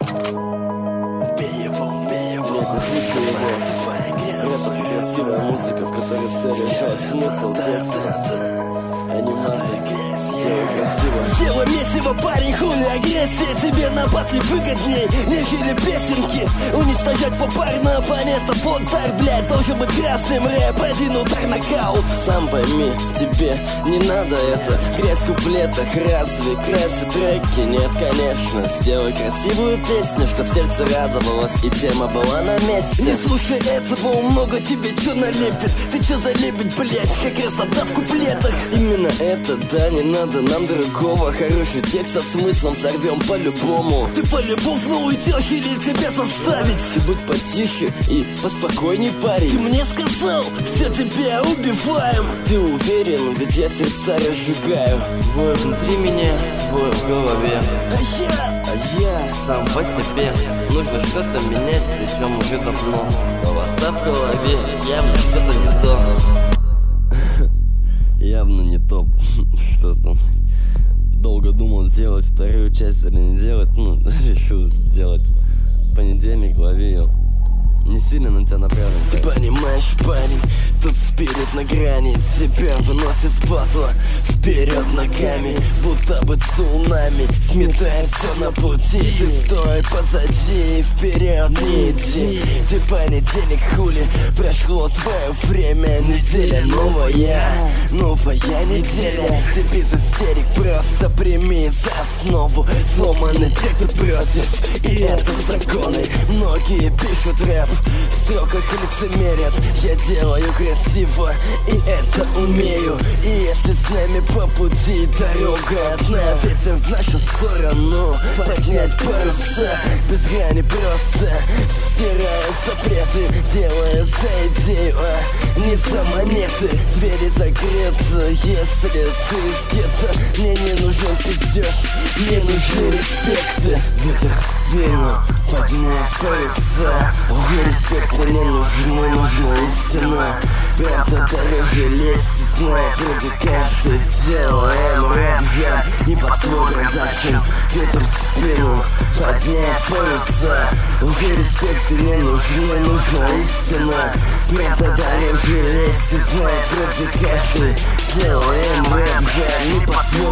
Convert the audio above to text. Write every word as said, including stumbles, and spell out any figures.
Убей его, убей его. Нет, не слушай его. Рэп — это красивая музыка, в которой все решает смысл текста. Аниматоры, делай красиво. Дело месиво, парень, хули агрессия. Тебе на батле выгодней, нежели песенки. Уничтожать попарно оппонентов. Вот так, блядь, должен быть красным рэп. Один удар, нокаут. Сам пойми, тебе не надо это. Грязь в куплетах, разве красит треки? Нет, конечно. Сделай красивую песню, чтоб сердце радовалось и тема была на месте. Не слушай этого, он много тебе чё налепит. Ты чё за лепить, блядь, как красота в куплетах. Именно это, да, не надо нам другого. Хороший текст со смыслом сорвем по-любому. Ты полюбовно уйдешь или тебя заставить? Будь потише и поспокойней, парень. Ты мне сказал, все тебя убиваем. Ты уверен, ведь я сердца разжигаю. Бой внутри меня, бой в голове. А я, а я сам по себе. Нужно что-то менять, причем уже давно. Голоса в голове, явно что-то не то. Явно не то. Что там? Долго думал, делать вторую часть или не делать. Ну, решил сделать понедельник, лови ее. Не сильно на тебя направлен. Ты понимаешь, парень, тут спирит на грани. Тебя выносит с батла вперед ногами, будто бы цунами, сметая все на пути. Ты стой позади, вперед не иди. Ты понедельник, хули, прошло твое время. Неделя новая, новая неделя. Ты без истерик, просто прими за основу. Сломаны те, кто против, и это законы. Многие пишут рэп, в строках лицемерят. Я делаю красиво, и это умею. И если с нами по пути дорога одна, ветер в нашу сторону, поднять паруса. Без грани просто стираю запреты, делаю за идею, а не за монеты. Двери закрыты, если ты из гетто. Мне не нужен пиздеж, мне нужны респекты. Ветер в спину, поднять паруса. Респект мне не нужен, мне нужна истина. Правда дороже лезть, знает вроде каждый. Делаем рэп, я не под свой продакшн. Ветер в спину, поднять паруса. Уже респект мне нужен, мне нужна истина. Правда дороже лезть, знает вроде каждый. Делаем рэп, я не под свой